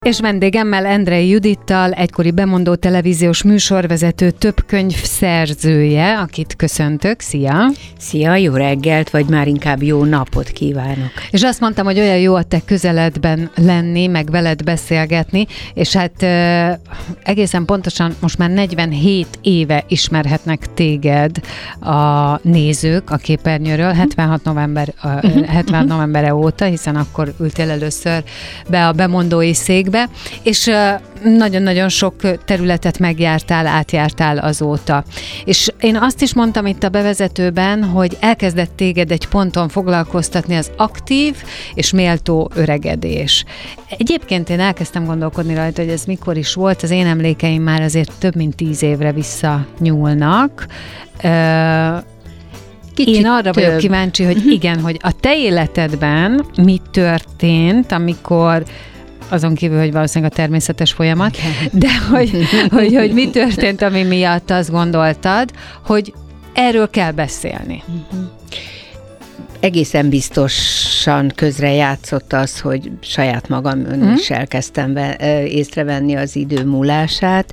És vendégemmel Endrei Judittal, egykori bemondó televíziós műsorvezető, több könyv szerzője, akit köszöntök. Szia! Szia, jó reggelt, vagy már inkább jó napot kívánok. És azt mondtam, hogy olyan jó a te közeledben lenni, meg veled beszélgetni, és hát egészen pontosan most már 47 éve ismerhetnek téged a nézők a képernyőről, 76 novembere óta, hiszen akkor ültél először be a bemondói székbe, és nagyon-nagyon sok területet megjártál, átjártál azóta. És én azt is mondtam itt a bevezetőben, hogy elkezdett téged egy ponton foglalkoztatni az aktív és méltó öregedés. Egyébként én elkezdtem gondolkodni rajta, hogy ez mikor is volt, az én emlékeim már azért több mint 10 évre visszanyúlnak. Én arra vagyok kíváncsi, hogy igen, hogy a te életedben mi történt, amikor azon kívül, hogy valószínűleg a természetes folyamat, de hogy mi történt, ami miatt azt gondoltad, hogy erről kell beszélni. Egészen biztosan közrejátszott az, hogy saját magam is elkezdtem észrevenni az idő múlását.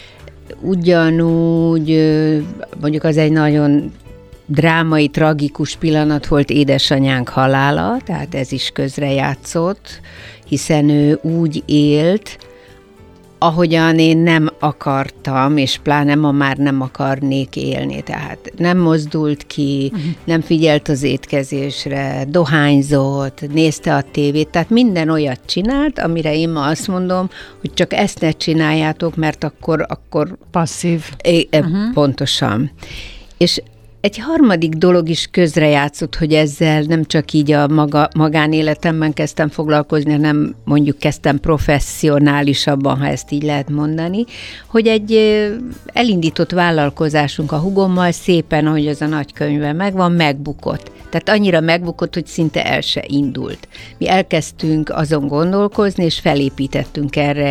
Ugyanúgy, mondjuk az egy nagyon drámai, tragikus pillanat volt édesanyánk halála, tehát ez is közrejátszott, hiszen ő úgy élt, ahogyan én nem akartam, és pláne ma már nem akarnék élni. Tehát nem mozdult ki, nem figyelt az étkezésre, dohányzott, nézte a tévét, tehát minden olyat csinált, amire én ma azt mondom, hogy csak ezt ne csináljátok, mert akkor passzív. Pontosan. És egy harmadik dolog is közrejátszott, hogy ezzel nem csak így a magánéletemben kezdtem foglalkozni, hanem mondjuk kezdtem professzionálisabban, ha ezt így lehet mondani, hogy egy elindított vállalkozásunk a hugommal szépen, ahogy az a nagykönyvben megvan, megbukott. Tehát annyira megbukott, hogy szinte el se indult. Mi elkezdtünk azon gondolkozni, és felépítettünk erre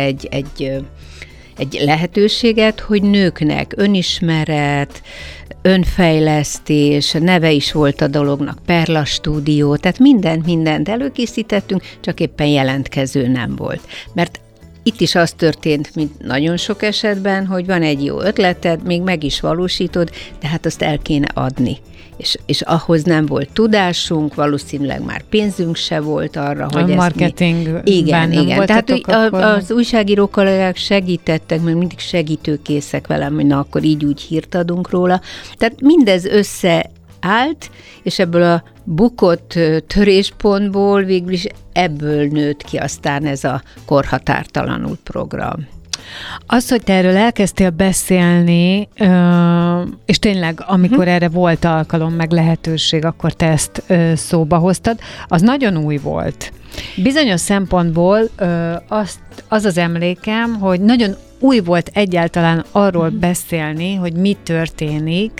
egy lehetőséget, hogy nőknek önismeret, önfejlesztés, neve is volt a dolognak, Perla Stúdió, tehát mindent előkészítettünk, csak éppen jelentkező nem volt. Mert itt is az történt, mint nagyon sok esetben, hogy van egy jó ötleted, még meg is valósítod, de hát azt el kéne adni. És ahhoz nem volt tudásunk, valószínűleg már pénzünk se volt arra, hogy ezt marketingben igen. Tehát akkor az újságíró kollégák segítettek, meg mindig segítőkészek velem, hogy na akkor így úgy hírt adunk róla. Tehát mindez összeállt, és ebből a bukott töréspontból végül is ebből nőtt ki aztán ez a korhatártalanul program. Az, hogy te erről elkezdtél beszélni, és tényleg, amikor erre volt alkalom, meg lehetőség, akkor te ezt szóba hoztad, az nagyon új volt. Bizonyos szempontból az emlékem, hogy nagyon új volt egyáltalán arról beszélni, hogy mi történik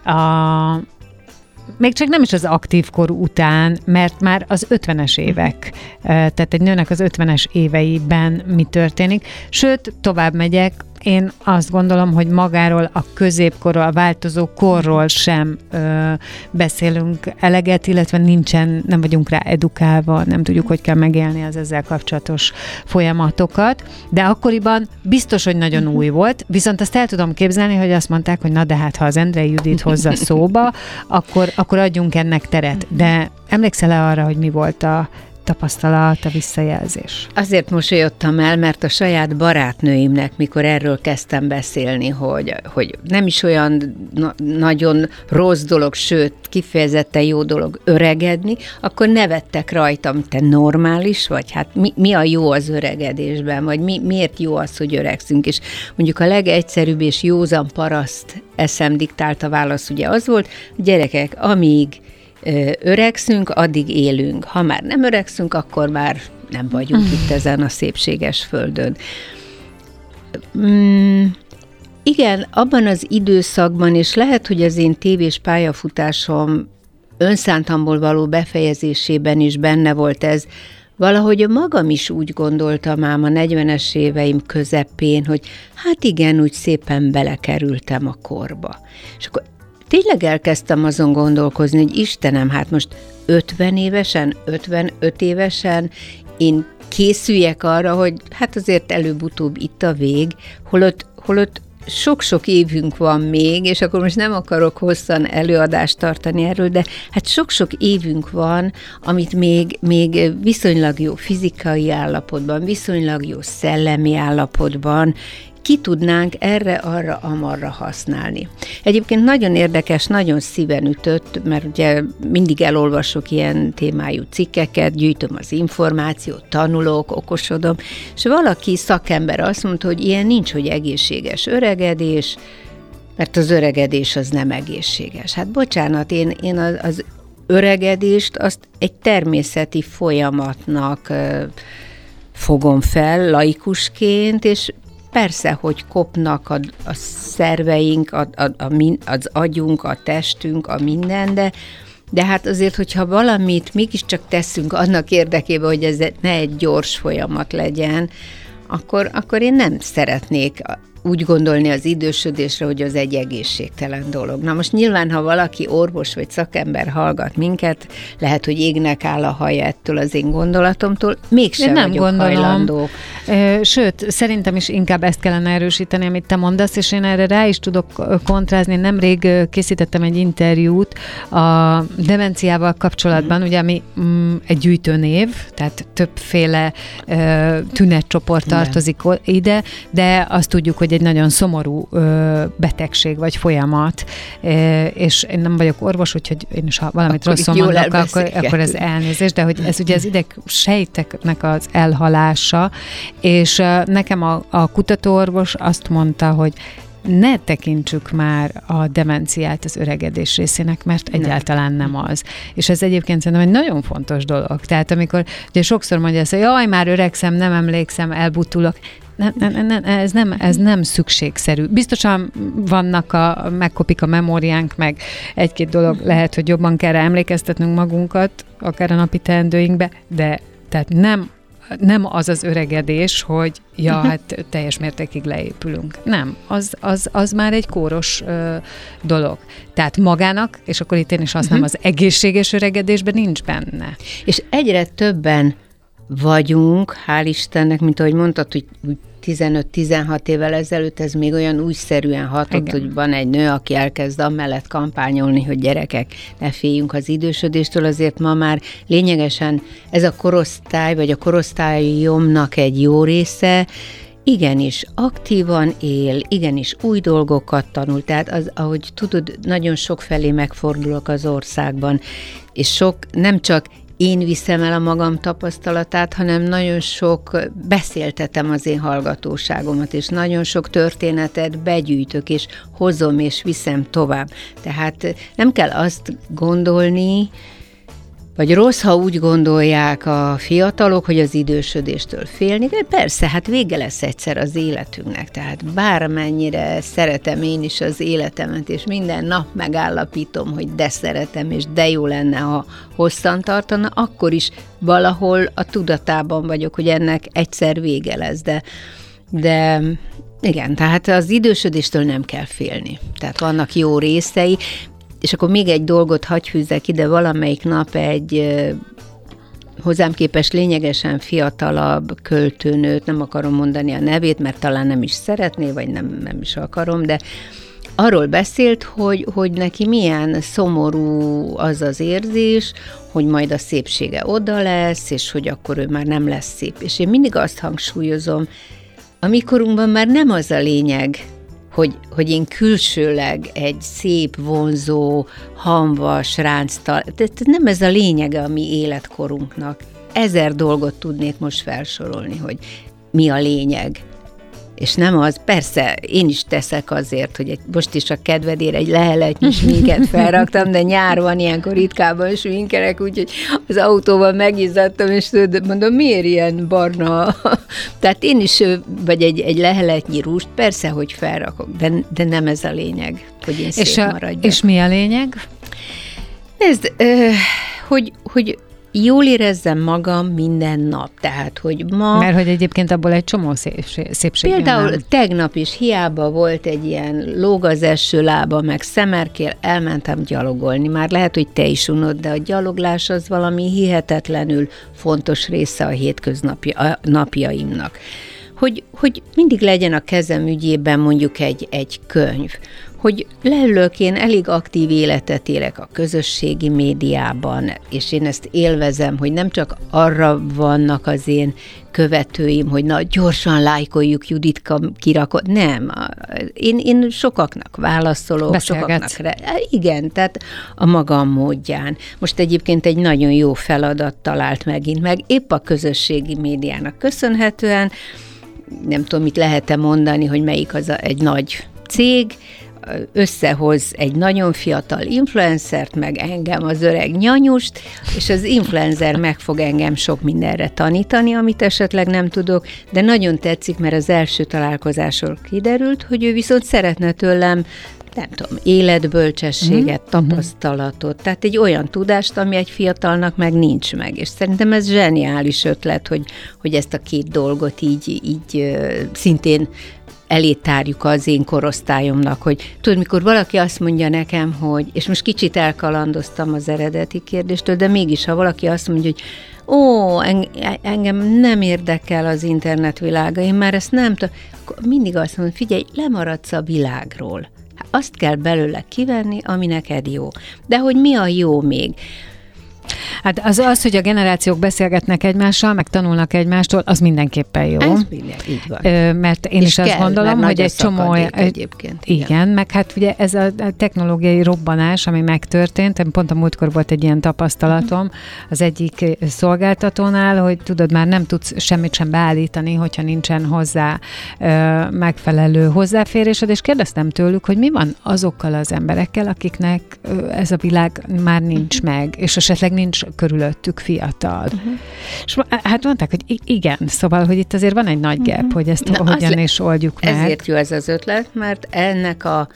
még csak nem is az aktív kor után, mert már az 50-es évek, tehát egy nőnek az 50-es éveiben mi történik. Sőt, tovább megyek, én azt gondolom, hogy magáról a középkorról, a változó korról sem beszélünk eleget, illetve nem vagyunk rá edukálva, nem tudjuk, hogy kell megélni az ezzel kapcsolatos folyamatokat, de akkoriban biztos, hogy nagyon új volt, viszont azt el tudom képzelni, hogy azt mondták, hogy na de hát, ha az Endrei Judit hozza szóba, akkor adjunk ennek teret. De emlékszel-e arra, hogy mi volt a tapasztalat, a visszajelzés? Azért mosolyodtam el, mert a saját barátnőimnek, mikor erről kezdtem beszélni, hogy nem is olyan nagyon rossz dolog, sőt, kifejezetten jó dolog öregedni, akkor nevettek rajtam, te normális vagy? Hát mi a jó az öregedésben? Vagy miért jó az, hogy öregszünk? És mondjuk a legegyszerűbb és józan paraszt eszem diktálta válasz ugye az volt, gyerekek, amíg öregszünk, addig élünk. Ha már nem öregszünk, akkor már nem vagyunk itt ezen a szépséges földön. Igen, abban az időszakban, és lehet, hogy az én tévés pályafutásom önszántamból való befejezésében is benne volt ez, valahogy magam is úgy gondoltam ám a 40-es éveim közepén, hogy hát igen, úgy szépen belekerültem a korba. És akkor tényleg elkezdtem azon gondolkozni, hogy Istenem, hát most 50 évesen, 55 évesen én készüljek arra, hogy hát azért előbb-utóbb itt a vég, holott sok-sok évünk van még, és akkor most nem akarok hosszan előadást tartani erről, de hát sok-sok évünk van, amit még viszonylag jó fizikai állapotban, viszonylag jó szellemi állapotban ki tudnánk erre-arra-amarra használni. Egyébként nagyon érdekes, nagyon szíven ütött, mert ugye mindig elolvasok ilyen témájú cikkeket, gyűjtöm az információt, tanulok, okosodom, és valaki szakember azt mondta, hogy ilyen nincs, hogy egészséges öregedés, mert az öregedés az nem egészséges. Hát bocsánat, én az öregedést azt egy természeti folyamatnak fogom fel laikusként, és persze, hogy kopnak a szerveink, az agyunk, a testünk, a minden, de hát azért, hogyha valamit mégiscsak teszünk annak érdekében, hogy ez ne egy gyors folyamat legyen, akkor én nem szeretnék úgy gondolni az idősödésre, hogy az egy egészségtelen dolog. Na most nyilván, ha valaki orvos vagy szakember hallgat minket, lehet, hogy égnek áll a haja ettől az én gondolatomtól, mégsem nem vagyok gondolom. hajlandó. Sőt, szerintem is inkább ezt kellene erősíteni, amit te mondasz, és én erre rá is tudok kontrázni. Nemrég készítettem egy interjút a demenciával kapcsolatban, ugye ami egy gyűjtőnév, tehát többféle tünetcsoport tartozik ide, de azt tudjuk, hogy egy nagyon szomorú betegség vagy folyamat, és én nem vagyok orvos, úgyhogy én is, ha valamit rosszul mondok, akkor ez elnézés, de hogy ez ugye az ideg sejteknek az elhalása, és nekem a kutatóorvos azt mondta, hogy ne tekintsük már a demenciát az öregedés részének, mert egyáltalán nem az. És ez egyébként szerintem egy nagyon fontos dolog. Tehát amikor ugye sokszor mondja azt, hogy jaj, már öregszem, nem emlékszem, elbutulok, ez nem szükségszerű. Biztosan vannak megkopik a memóriánk, meg egy-két dolog lehet, hogy jobban kell emlékeztetnünk magunkat, akár a napi teendőinkbe, de tehát nem az az öregedés, hogy hát teljes mértékig leépülünk. Nem, az már egy kóros dolog. Tehát magának, és akkor itt én is azt az egészséges öregedésben nincs benne. És egyre többen vagyunk, hál' Istennek, mint ahogy mondtad, hogy 15-16 évvel ezelőtt ez még olyan újszerűen hatott, igen, hogy van egy nő, aki elkezd amellett kampányolni, hogy gyerekek, ne féljünk az idősödéstől, azért ma már lényegesen ez a korosztály, vagy a korosztályomnak egy jó része, igenis aktívan él, igenis új dolgokat tanul, tehát az, ahogy tudod, nagyon sok felé megfordulok az országban, és nem csak én viszem el a magam tapasztalatát, hanem nagyon sok beszéltetem az én hallgatóságomat, és nagyon sok történetet begyűjtök, és hozom, és viszem tovább. Tehát nem kell azt gondolni, vagy rossz, ha úgy gondolják a fiatalok, hogy az idősödéstől félni, de persze, hát vége lesz egyszer az életünknek, tehát bármennyire szeretem én is az életemet, és minden nap megállapítom, hogy de szeretem, és de jó lenne, ha hosszan tartana, akkor is valahol a tudatában vagyok, hogy ennek egyszer vége lesz, de igen, tehát az idősödéstől nem kell félni. Tehát vannak jó részei. És akkor még egy dolgot hadd fűzzek ide, valamelyik nap egy hozzám képest lényegesen fiatalabb költőnőt, nem akarom mondani a nevét, mert talán nem is szeretné, vagy nem is akarom, de arról beszélt, hogy neki milyen szomorú az az érzés, hogy majd a szépsége oda lesz, és hogy akkor ő már nem lesz szép. És én mindig azt hangsúlyozom, a mi korunkban már nem az a lényeg, hogy én külsőleg egy szép, vonzó, hamvas, ránctal, de nem ez a lényege a mi életkorunknak. 1000 dolgot tudnék most felsorolni, hogy mi a lényeg. És nem az, persze, én is teszek azért, hogy most is a kedvedére egy leheletnyi sminket felraktam, de nyár van, ilyenkor ritkában sminkelek, úgyhogy az autóval megizzadtam, és mondom, miért ilyen barna? Tehát én is, vagy egy leheletnyi rúst, persze, hogy felrakok, de nem ez a lényeg, hogy én szép maradjak. És mi a lényeg? Nézd, hogy jól érezzem magam minden nap. Tehát, hogy ma... Mert hogy egyébként abból egy csomó szépség. Például tegnap is hiába volt egy ilyen lóg az eső lába, meg szemerkél, elmentem gyalogolni. Már lehet, hogy te is unod, de a gyaloglás az valami hihetetlenül fontos része a hétköznapjaimnak. Hogy mindig legyen a kezem ügyében mondjuk egy könyv, hogy leülök, én elég aktív életet élek a közösségi médiában, és én ezt élvezem, hogy nem csak arra vannak az én követőim, hogy na, gyorsan lájkoljuk Juditka kirakott. Nem, én sokaknak válaszolok, sokaknak. Igen, tehát a magam módján. Most egyébként egy nagyon jó feladat talált megint meg, épp a közösségi médiának köszönhetően, nem tudom, mit lehet-e mondani, hogy melyik az egy nagy cég, összehoz egy nagyon fiatal influencert, meg engem, az öreg nyanyust, és az influencer meg fog engem sok mindenre tanítani, amit esetleg nem tudok, de nagyon tetszik, mert az első találkozásról kiderült, hogy ő viszont szeretne tőlem, nem tudom, életbölcsességet, tapasztalatot, tehát egy olyan tudást, ami egy fiatalnak meg nincs meg, és szerintem ez zseniális ötlet, hogy ezt a két dolgot így szintén elé tárjuk az én korosztályomnak, hogy tudod, mikor valaki azt mondja nekem, hogy, és most kicsit elkalandoztam az eredeti kérdéstől, de mégis, ha valaki azt mondja, hogy engem nem érdekel az internetvilága, én már ezt nem tudom, mindig azt mondom, figyelj, lemaradsz a világról. Azt kell belőle kivenni, ami neked jó. De hogy mi a jó még? Hát az, hogy a generációk beszélgetnek egymással, meg tanulnak egymástól, az mindenképpen jó. Ez minden, így van. Mert én is azt gondolom, hogy egy csomó... Egyébként. Igen, meg hát ugye ez a technológiai robbanás, ami megtörtént, pont a múltkor volt egy ilyen tapasztalatom az egyik szolgáltatónál, hogy tudod, már nem tudsz semmit sem beállítani, hogyha nincsen hozzá megfelelő hozzáférésed, és kérdeztem tőlük, hogy mi van azokkal az emberekkel, akiknek ez a világ már nincs meg, és esetleg nincs körülöttük fiatal. És hát mondták, hogy igen, szóval, hogy itt azért van egy nagy gap, hogy ezt hogyan is oldjuk meg. Ezért jó ez az ötlet, mert ennek a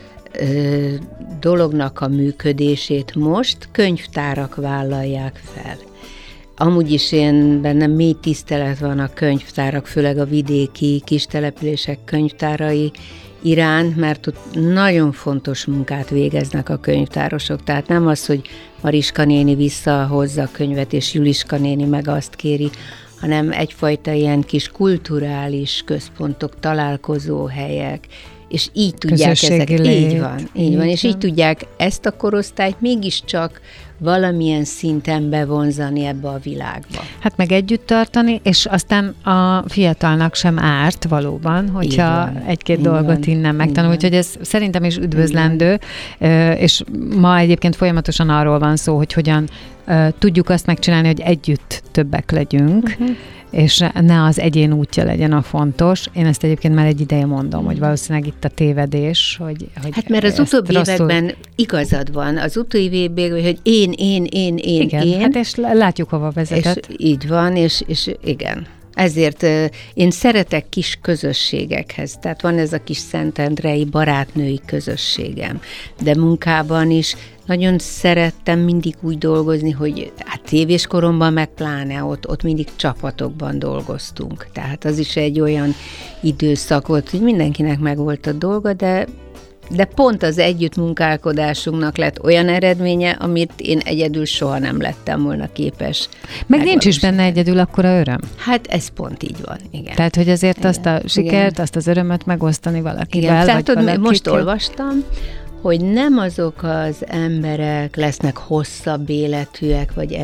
dolognak a működését most könyvtárak vállalják fel. Amúgy is bennem mély tisztelet van a könyvtárak, főleg a vidéki kistelepülések könyvtárai iránt, mert ott nagyon fontos munkát végeznek a könyvtárosok. Tehát nem az, hogy Mariska néni visszahozza a könyvet, és Juliska néni meg azt kéri, hanem egyfajta ilyen kis kulturális központok, találkozóhelyek, és így tudják ezeket. Így van, és így tudják ezt a korosztályt mégiscsak valamilyen szinten bevonzani ebbe a világba. Hát meg együtt tartani, és aztán a fiatalnak sem árt valóban, hogyha egy-két dolgot innen megtanul. Úgyhogy ez szerintem is üdvözlendő, és ma egyébként folyamatosan arról van szó, hogy hogyan tudjuk azt megcsinálni, hogy együtt többek legyünk, és ne az egyén útja legyen a fontos. Én ezt egyébként már egy ideje mondom, hogy valószínűleg itt a tévedés, hogy hát mert az utóbbi években igazad van. Az utóbbi években, hogy én. Igen, hát és látjuk, hova vezetett. És így van, és igen. Ezért én szeretek kis közösségekhez, tehát van ez a kis szentendrei barátnői közösségem, de munkában is nagyon szerettem mindig úgy dolgozni, hogy hát tévéskoromban meg pláne ott mindig csapatokban dolgoztunk. Tehát az is egy olyan időszak volt, hogy mindenkinek megvolt a dolga, de pont az együttmunkálkodásunknak lett olyan eredménye, amit én egyedül soha nem lettem volna képes. Meg nincs is benne egyedül akkora öröm. Hát ez pont így van, igen. Tehát, hogy azért igen, azt a sikert, azt az örömöt megosztani valakivel. Igen, tehát vagy most olvastam, hogy nem azok az emberek lesznek hosszabb életűek, vagy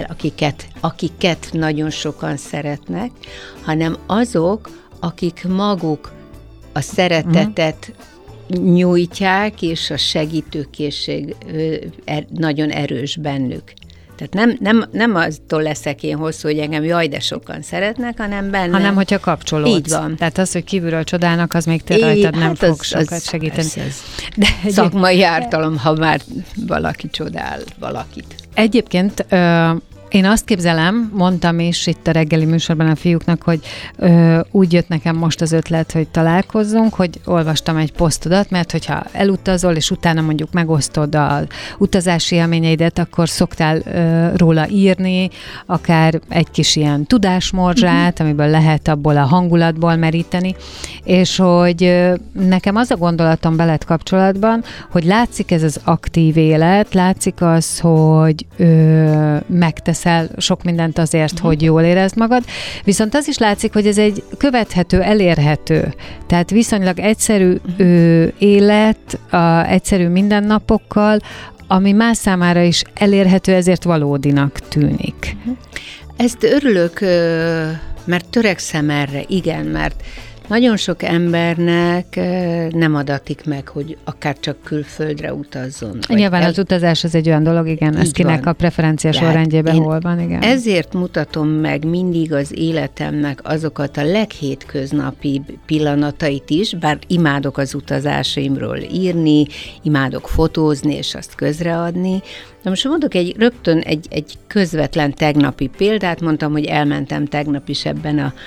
akiket nagyon sokan szeretnek, hanem azok, akik maguk a szeretetet nyújtják, és a segítőkészség nagyon erős bennük. Tehát nem attól leszek én hosszú, hogy engem jaj, de sokan szeretnek, hanem benne. Hanem, hogyha kapcsolódsz. Így van. Tehát az, hogy kívülről csodálnak, az még te rajtad nem fog sokat segíteni. De szakmai ártalom, ha már valaki csodál valakit. Egyébként Én azt képzelem, mondtam is itt a reggeli műsorban a fiúknak, hogy úgy jött nekem most az ötlet, hogy találkozzunk, hogy olvastam egy posztodat, mert hogyha elutazol, és utána mondjuk megosztod az utazási élményeidet, akkor szoktál róla írni, akár egy kis ilyen tudásmorzsát, amiből lehet abból a hangulatból meríteni, és hogy nekem az a gondolatom veled kapcsolatban, hogy látszik ez az aktív élet, látszik az, hogy megteszel sok mindent azért, hogy jól érezd magad, viszont az is látszik, hogy ez egy követhető, elérhető, tehát viszonylag egyszerű élet, egyszerű mindennapokkal, ami más számára is elérhető, ezért valódinak tűnik. Ezt örülök, mert törekszem erre, igen, mert nagyon sok embernek nem adatik meg, hogy akár csak külföldre utazzon. Nyilván az utazás az egy olyan dolog, igen, ez kinek a preferenciás sorrendjében hol van, igen. Ezért mutatom meg mindig az életemnek azokat a leghétköznapi pillanatait is, bár imádok az utazásaimról írni, imádok fotózni és azt közreadni. Na most mondok rögtön egy közvetlen tegnapi példát, mondtam, hogy elmentem tegnap is ebben a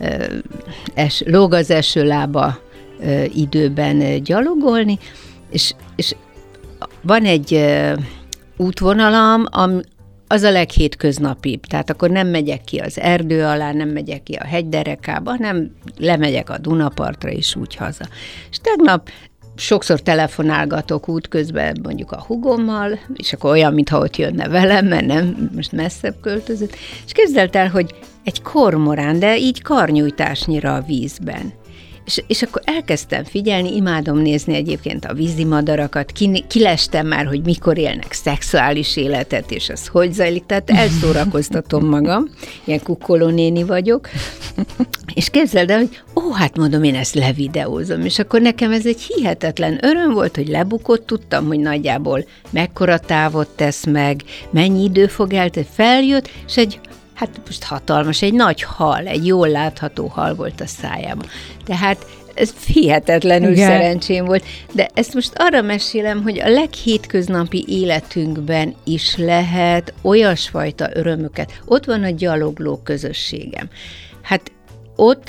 lóg az esőlába időben gyalogolni, és van egy útvonalam, az a leghétköznapibb, tehát akkor nem megyek ki az erdő alá, nem megyek ki a hegyderekába, hanem lemegyek a Dunapartra és úgy haza. És tegnap sokszor telefonálgatok útközben mondjuk a hugommal, és akkor olyan, mintha ott jönne velem, mert nem, most messzebb költözött, és képzeld el, hogy egy kormorán, de így karnyújtásnyira a vízben. És akkor elkezdtem figyelni, imádom nézni egyébként a vízimadarakat, kilestem már, hogy mikor élnek szexuális életet, és az hogy zajlik, tehát elszórakoztatom magam, ilyen kukkolónéni vagyok, és képzeld el, hogy hát mondom, én ezt levideózom, és akkor nekem ez egy hihetetlen öröm volt, hogy lebukott, tudtam, hogy nagyjából mekkora távot tesz meg, mennyi idő fog eltenni, feljött, és hát most hatalmas, egy nagy hal, egy jól látható hal volt a szájában. Tehát ez hihetetlenül szerencsém volt. De ezt most arra mesélem, hogy a leghétköznapi életünkben is lehet olyasfajta örömöket. Ott van a gyalogló közösségem. Hát ott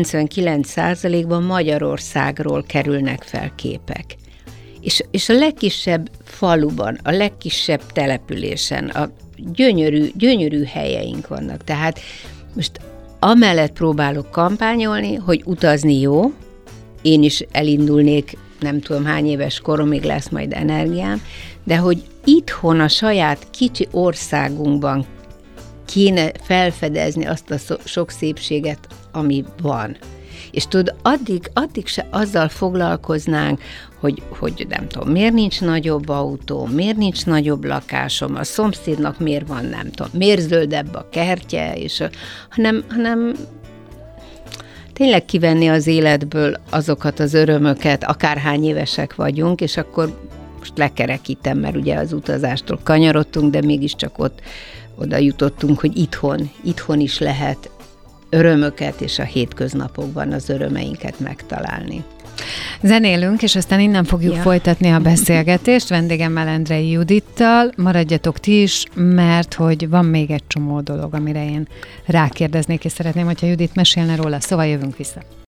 99%-ban Magyarországról kerülnek fel képek. És a legkisebb faluban, a legkisebb településen, a gyönyörű helyeink vannak. Tehát most amellett próbálok kampányolni, hogy utazni jó, én is elindulnék, nem tudom hány éves koromig lesz majd energiám, de hogy itthon a saját kicsi országunkban kéne felfedezni azt a sok szépséget, ami van. És tudod, addig se azzal foglalkoznánk, hogy nem tudom, miért nincs nagyobb autó, miért nincs nagyobb lakásom, a szomszédnak miért van, nem tudom, miért zöldebb a kertje, hanem tényleg kivenni az életből azokat az örömöket, akárhány évesek vagyunk, és akkor most lekerekítem, mert ugye az utazástól kanyarodtunk, de mégiscsak oda jutottunk, hogy itthon is lehet örömöket, és a hétköznapokban az örömeinket megtalálni. Zenélünk, és aztán innen fogjuk folytatni a beszélgetést vendégemmel, Endrei Judittal. Maradjatok ti is, mert hogy van még egy csomó dolog, amire én rákérdeznék, és szeretném, hogyha Judit mesélne róla, szóval jövünk vissza.